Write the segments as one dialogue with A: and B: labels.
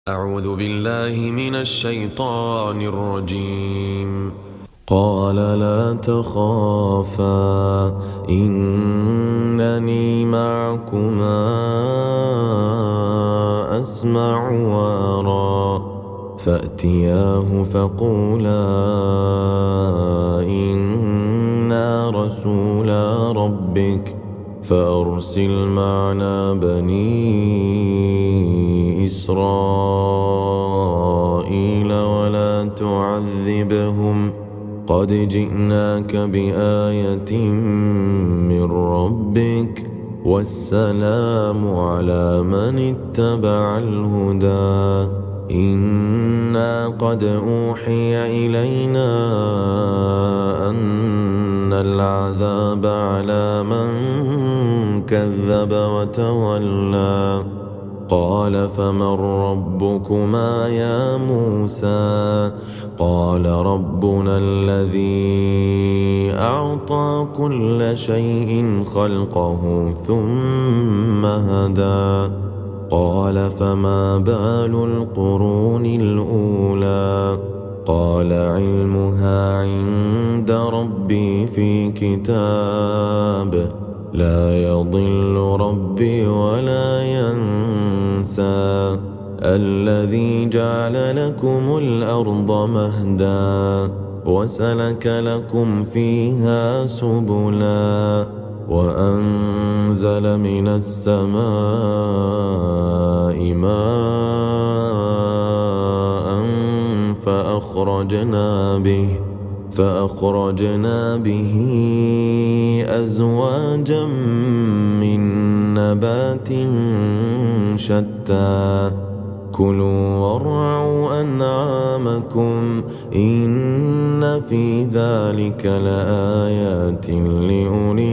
A: أعوذ بالله من الشيطان الرجيم.
B: قال لا تخافا إنني معكما أسمع وأرى فأتياه فقولا إنا رسولا ربك فأرسل معنا بني إسرائيل ولا تعذبهم قد جئناك بآية من ربك والسلام على من اتبع الهدى إنا قد أوحي إلينا أن العذاب على من كذب وتولى قال فمن ربكما يا موسى قال ربنا الذي أعطى كل شيء خلقه ثم هدى قال فما بال القرون الأولى قال علمها عند ربي في كتاب لا يضل ربي ولا ينسى الذي جعل لكم الأرض مهدا وسلك لكم فيها سبلا وأنزل من السماء ماء فأخرجنا به أزواجا من نبات شتى كلوا وارعوا أنعامكم إن في ذلك لآيات لأولي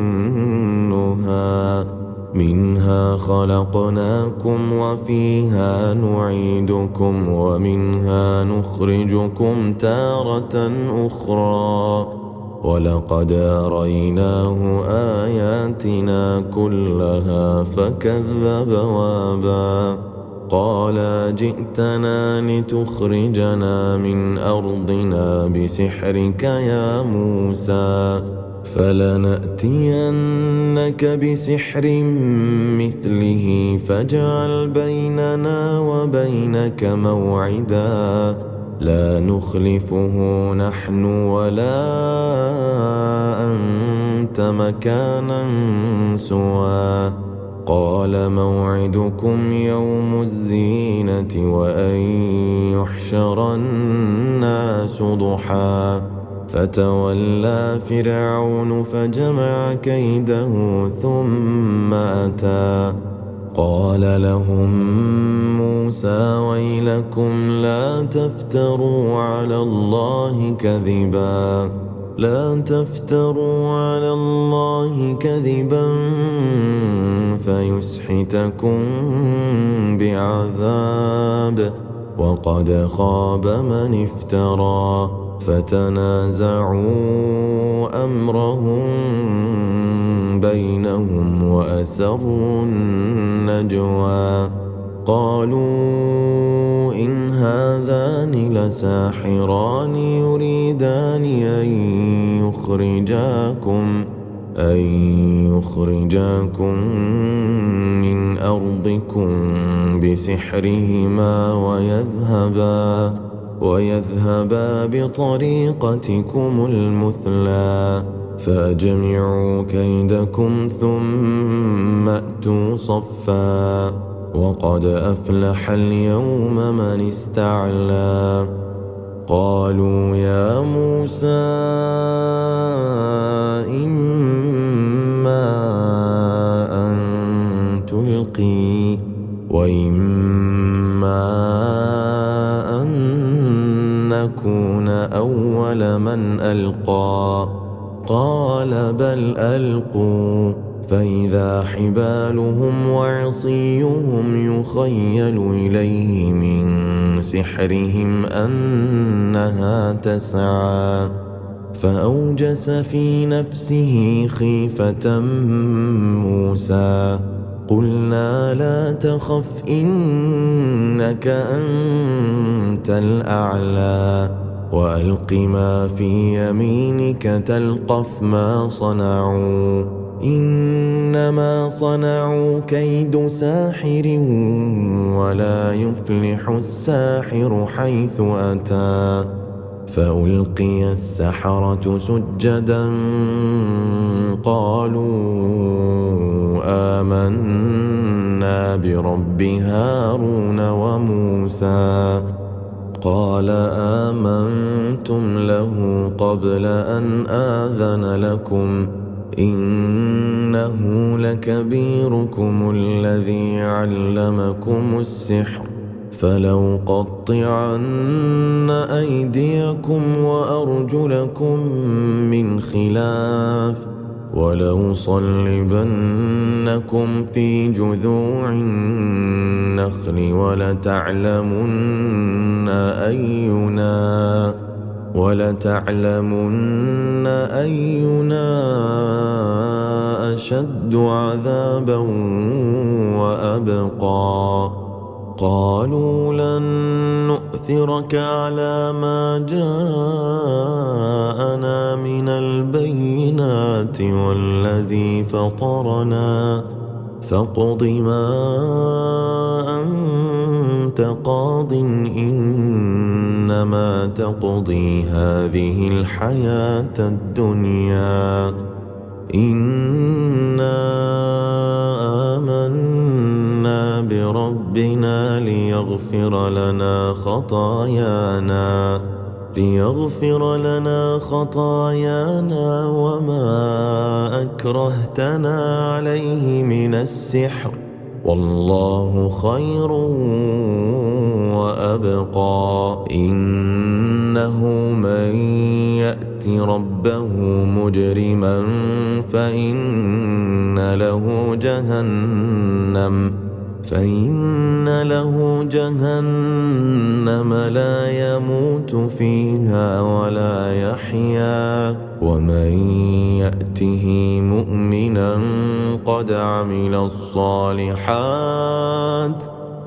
B: النهى منها خلقناكم وفيها نعيدكم ومنها نخرجكم تارة أخرى ولقد أريناه آياتنا كلها فكذب وابى قال جئتنا لتخرجنا من أرضنا بسحرك يا موسى فلنأتينك بسحر مثله فاجعل بيننا وبينك موعدا لا نخلفه نحن ولا أنت مكانا سوى قال موعدكم يوم الزينة وأن يحشر الناس ضحى فتولى فرعون فجمع كيده ثم أتى قال لهم موسى ويلكم لا تفتروا على الله كذبا فيسحتكم بعذاب وقد خاب من افترى فتنازعوا أمرهم بينهم وأسروا النجوى قالوا إن هذان لساحران يريدان أن يخرجاكم من أرضكم بسحرهما ويذهبا بطريقتكم المثلى فأجمعوا كيدكم ثم أتوا صفا وقد أفلح اليوم من استعلى قالوا يا موسى إما أن تلقي وإما أن نكون أول من ألقى قال بل ألقوا فإذا حبالهم وعصيهم يخيل إليه من سحرهم أنها تسعى فأوجس في نفسه خيفة موسى قلنا لا تخف إنك أنت الأعلى وألق ما في يمينك تلقف ما صنعوا إنما صنعوا كيد ساحر ولا يفلح الساحر حيث أتى فألقي السحرة سجدا قالوا آمنا برب هارون وموسى قال آمنتم له قبل أن آذن لكم إنه لكبيركم الذي علمكم السحر فلو قطعن أيديكم وأرجلكم من خلاف ولو صلبنكم في جذوع النخل ولتعلمن أينا أشد عذابا وأبقى قالوا لن نؤثرك على ما جاءنا من البينات والذي فطرنا فاقض ما أنت قاض إنما تقضي هذه الحياة الدنيا إنا آمنا بربنا ليغفر لنا خطايانا وما أكرهتنا عليه من السحر والله خير وأبقى إنه من يأت ربه مجرما فإن له جهنم لا يموت فيها ولا يحيا ومن يأته مؤمنا قد عمل الصالحات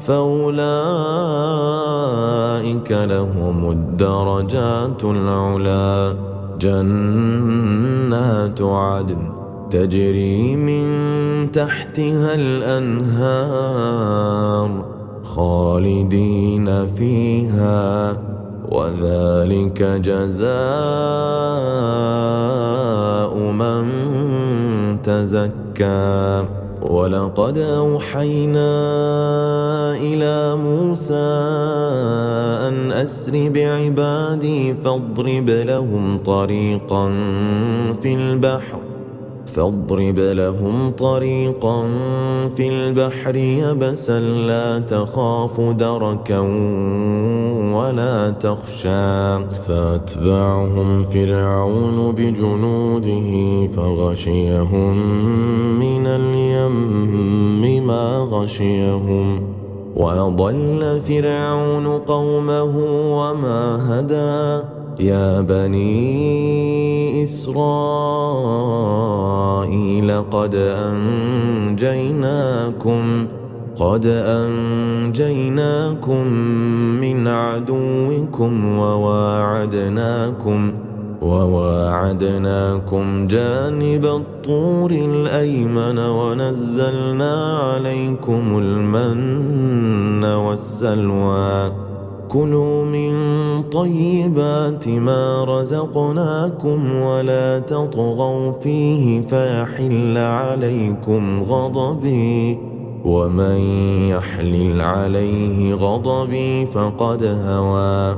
B: فأولئك لهم الدرجات العلى جنات عدن تجري من تحتها الأنهار خالدين فيها وذلك جزاء من تزكى ولقد أوحينا إلى موسى أن أسر بعبادي فاضرب لهم طريقا في البحر يبسا لا تخاف دركا ولا تخشى فأتبعهم فرعون بجنوده فغشيهم من اليم ما غشيهم وأضل فرعون قومه وما هدى يا بني إسرائيل قد أنجيناكم من عدوكم وواعدناكم جانب الطور الأيمن ونزلنا عليكم المن والسلوى كلوا من طيبات ما رزقناكم ولا تطغوا فيه فيحل عليكم غضبي ومن يحلل عليه غضبي فقد هوى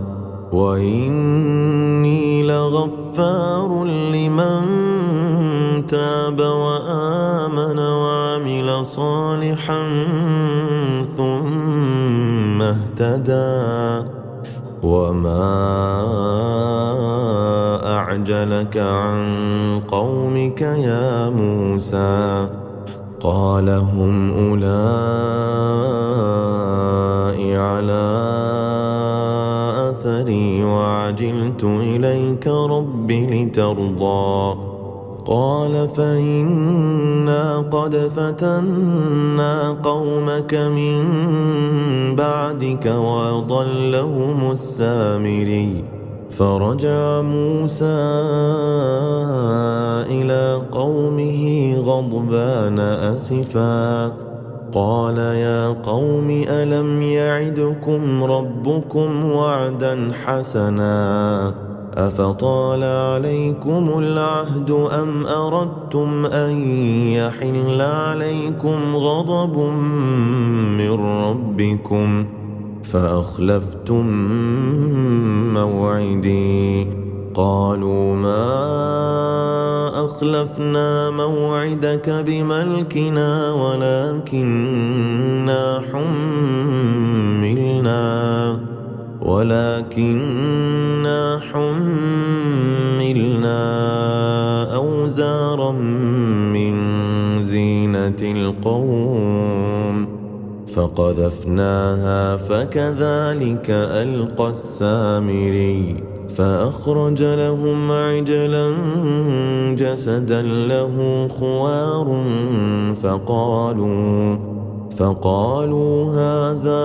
B: وإني لغفار لمن تاب وآمن وعمل صالحا ثم اهتدى وما أعجلك عن قومك يا موسى قال هم أولئك على أثري وعجلت إليك رب لترضى قال فإنا قد فتنا قومك من بعدك وأضلهم السامري. فرجع موسى إلى قومه غضبان أسفا قال يا قوم ألم يعدكم ربكم وعدا حسنا أفطال عليكم العهد أم أردتم أن يحل عليكم غضب من ربكم فأخلفتم موعدي. قالوا ما أخلفنا موعدك بملكنا ولكننا حملنا أوزارا من زينة القوم فقذفناها فكذلك ألقى السامري. فأخرج لهم عجلا جسدا له خوار فقالوا هذا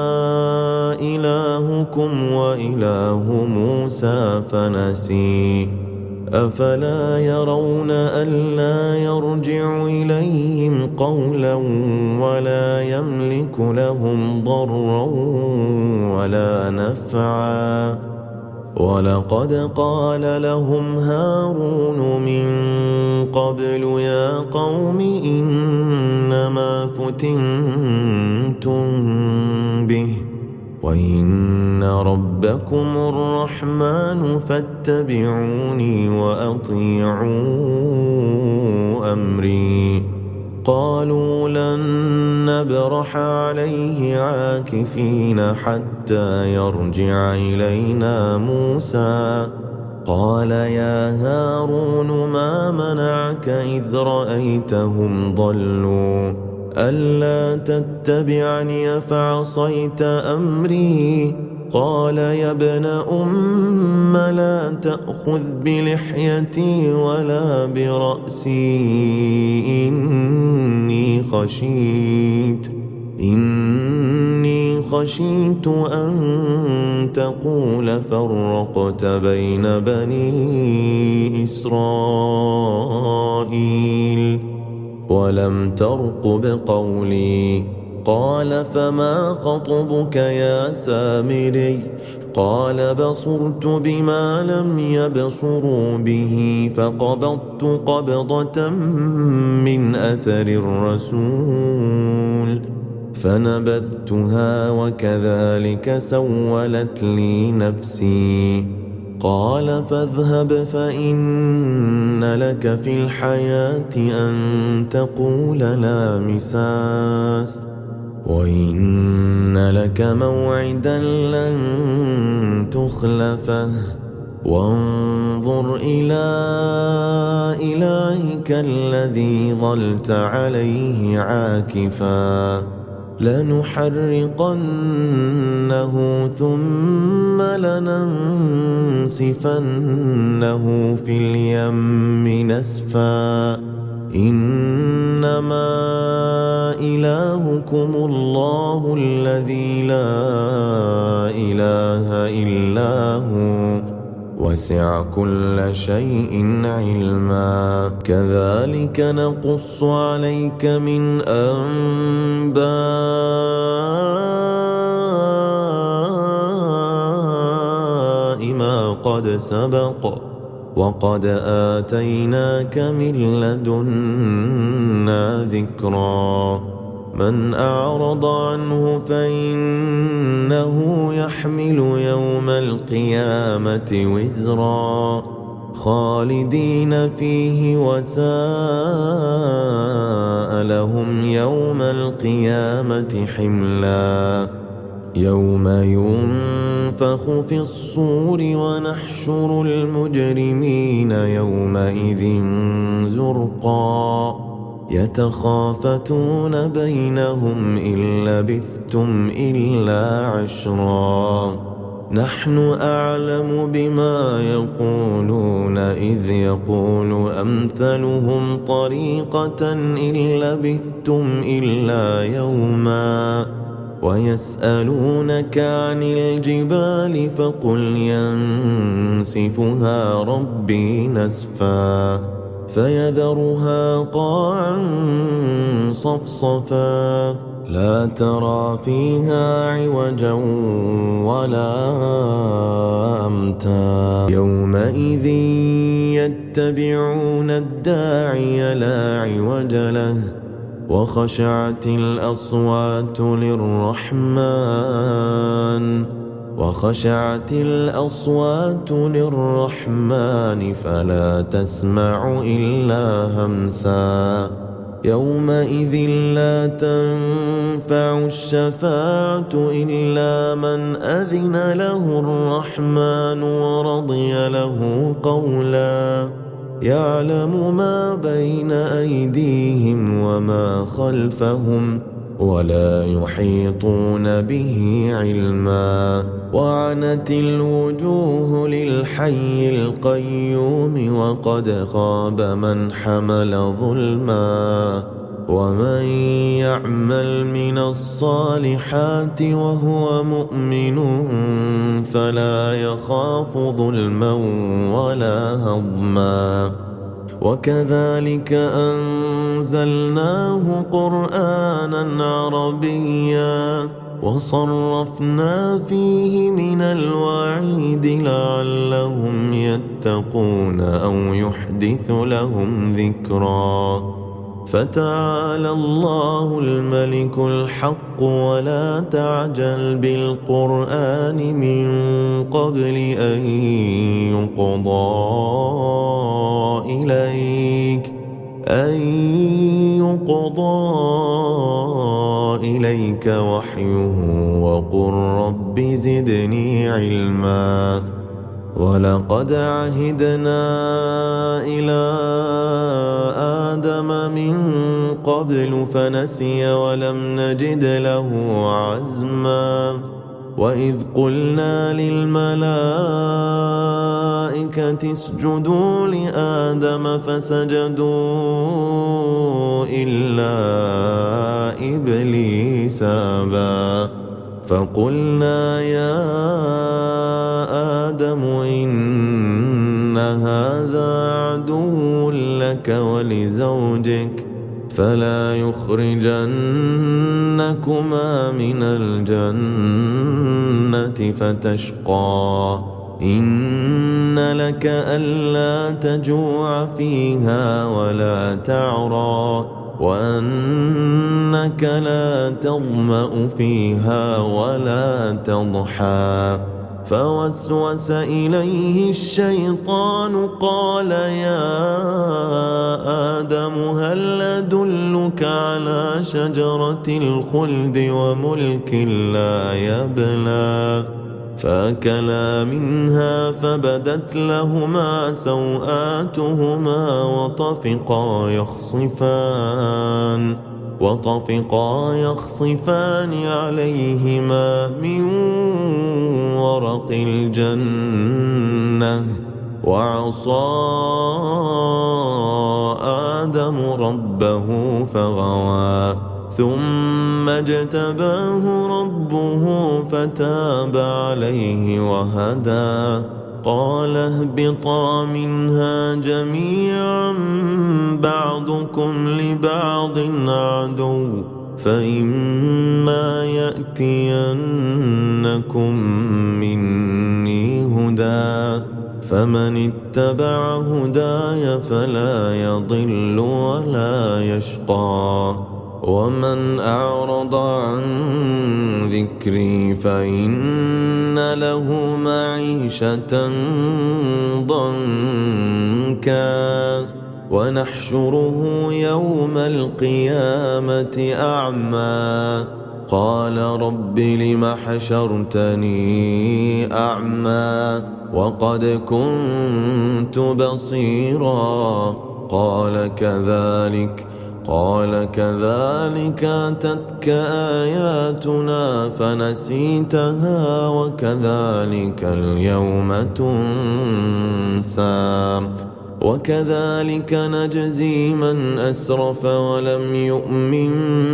B: إلهكم وإله موسى فنسي. أفلا يرون ألا يرجع إليهم قولا ولا يملك لهم ضرا ولا نفعا. ولقد قال لهم هارون من قبل يا قوم إنما فتنتم به وإن ربكم الرحمن فاتبعوني وأطيعوا أمري. قالوا لن نبرح عليه عاكفين حتى يرجع إلينا موسى. قال يا هارون ما منعك إذ رأيتهم ضلوا ألا تتبعني فعصيت أمري. قال يا ابن أم لا تأخذ بلحيتي ولا برأسي إني خشيت أن تقول فرقت بين بني إسرائيل ولم ترقب قولي. قال فما خطبك يا سامري؟ قال بصرت بما لم يبصروا به فقبضت قبضة من أثر الرسول فنبذتها وكذلك سولت لي نفسي. قال فاذهب فإن لك في الحياة أن تقول لا مساس وإن لك موعدا لن تخلفه وانظر إلى إلهك الذي ظلت عليه عاكفا لنحرقنه ثم لننسفنه في اليم نسفا. إنما إلهكم الله الذي لا إله إلا هو وسع كل شيء علما. كذلك نقص عليك من أنباء ما قد سبق وقد آتيناك من لدنا ذكرا. من أعرض عنه فإنه يحمل يوم القيامة وزرا خالدين فيه وساء لهم يوم القيامة حملا. يوم ينفخ في الصور ونحشر المجرمين يومئذ زرقا يتخافتون بينهم إن لبثتم إلا عشرا نحن أعلم بما يقولون إذ يقول أمثلهم طريقة إن لبثتم إلا يوما ويسألونك عن الجبال فقل ينسفها ربي نسفا فيذرها قاعا صفصفا لا ترى فيها عوجا ولا أمتا يومئذ يتبعون الداعي لا عوج له وخشعت الأصوات للرحمن فلا تسمع إلا همسا يومئذ لا تنفع الشفاعة إلا من أذن له الرحمن ورضي له قولا يعلم ما بين أيديهم وما خلفهم ولا يحيطون به علما وعنت الوجوه للحي القيوم وقد خاب من حمل ظلما ومن يعمل من الصالحات وهو مؤمن فلا يخاف ظلما ولا هضما وكذلك أنزلناه قرآنا عربيا وصرفنا فيه من الوعيد لعلهم يتقون أو يحدث لهم ذكرا فتعالى الله الملك الحق ولا تعجل بالقرآن من قبل أن يقضى إليك وحيه وقل رب زدني علما ولقد عهدنا إلى آدم من قبل فنسي ولم نجد له عزما وإذ قلنا للملائكة اسجدوا لآدم فسجدوا إلا إبليس أبى فقلنا يا آدم إن هذا عدو لك ولزوجك فلا يخرجنكما من الجنة فتشقى إن لك ألا تجوع فيها ولا تعرى وأنك لا تظمأ فيها ولا تضحى فوسوس إليه الشيطان قال يا آدم هل أدلك على شجرة الخلد وملك لا يبلى فأكلا منها فبدت لهما سوآتهما وطفقا يخصفان عليهما من ورق الجنة وعصى آدم ربه فغوى ثم اجتباه ربه فتاب عليه وهدى قال اهبطا منها جميعا بعضكم لبعض عدو فإما يأتينكم مني هدى فمن اتبع هداي فلا يضل ولا يشقى ومن أعرض عن ذكري فإن له معيشة ضنكا ونحشره يوم القيامة أعمى قال رب لم حشرتني أعمى وقد كنت بصيرا قال قال كذلك أتتك آياتنا فنسيتها وكذلك اليوم تنسى وكذلك نجزي من أسرف ولم يؤمن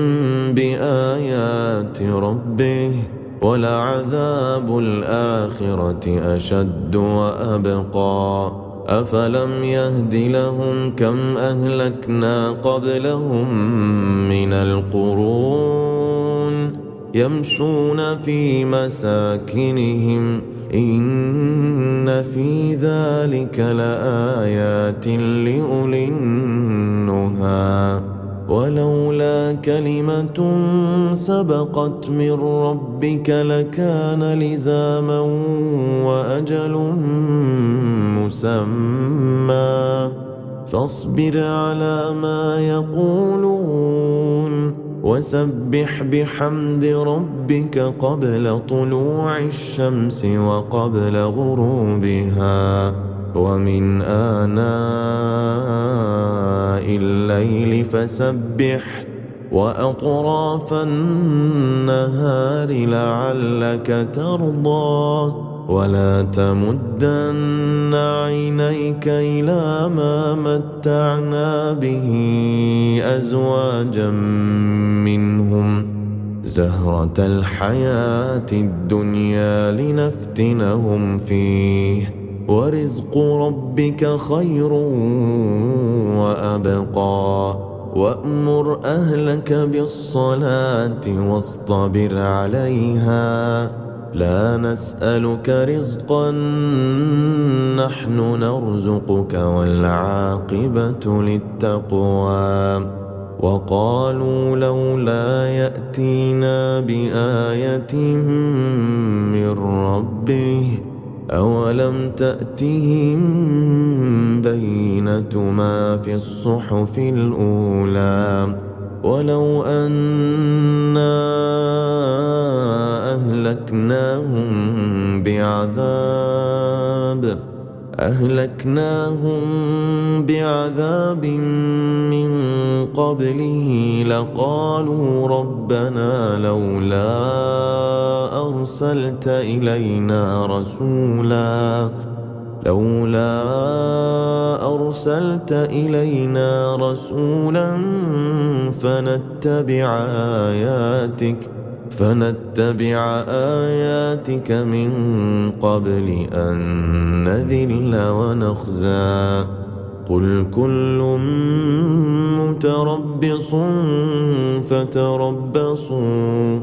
B: بآيات ربه ولعذاب الآخرة أشد وأبقى أفلم يهد لهم كم أهلكنا قبلهم من القرون يمشون في مساكنهم إن في ذلك لآيات لأولي النهى ولولا كلمة سبقت من ربك لكان لزاما وأجل مسمى فاصبر على ما يقولون وسبح بحمد ربك قبل طلوع الشمس وقبل غروبها ومن آناء الليل فسبح وأطراف النهار لعلك ترضى ولا تمدن عينيك إلى ما متعنا به أزواجا منهم زهرة الحياة الدنيا لنفتنهم فيه ورزق ربك خير وأبقى وأمر أهلك بالصلاة واصطبر عليها لا نسألك رزقا نحن نرزقك والعاقبة للتقوى وقالوا لولا يأتينا بآية من ربه أولم تأتهم بينة ما في الصحف الأولى ولو أنا أهلكناهم بعذاب من قبله لقالوا ربنا لولا أرسلت إلينا رسولا فنتبع آياتك من قبل أن نذل ونخزى قل كل متربص فتربصوا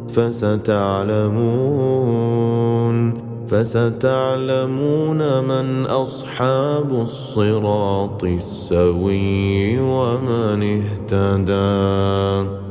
B: فستعلمون من أصحاب الصراط السوي ومن اهتدى.